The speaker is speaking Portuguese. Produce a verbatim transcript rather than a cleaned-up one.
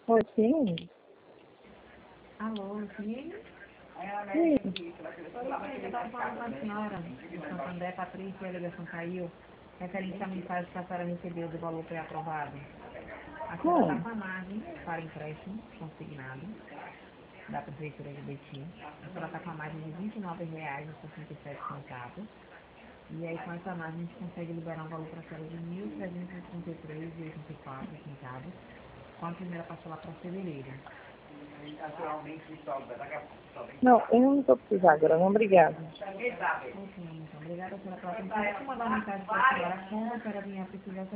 Oi, sim. Alô, sim? Sim. Oi, eu estava falando com a senhora, de Santo André, Patrícia, a ligação caiu, referente à mensagem que a senhora recebeu do valor pré-aprovado. A senhora está Hum. com a margem para empréstimo consignado da Prefeitura de Betim. A senhora está com a margem de vinte e nove reais e sessenta e sete centavos. E aí, com essa margem, a gente consegue liberar um valor para a senhora de mil trezentos e trinta e três reais e oitenta e quatro centavos, com a primeira parcela para fevereiro. Não, eu não estou precisando agora, não, obrigada. Ok, então, obrigada pela sua atenção. Deixa eu mandar uma mensagem para a senhora como a senhora vinha precisar